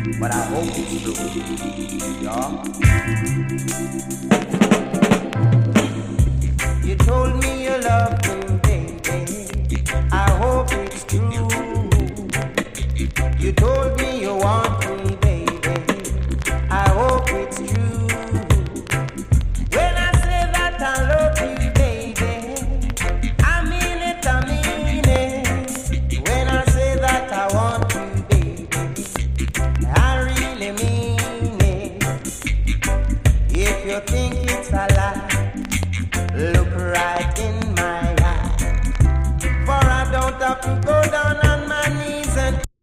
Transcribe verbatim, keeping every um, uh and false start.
but I hope it's true. Yeah. You told me you love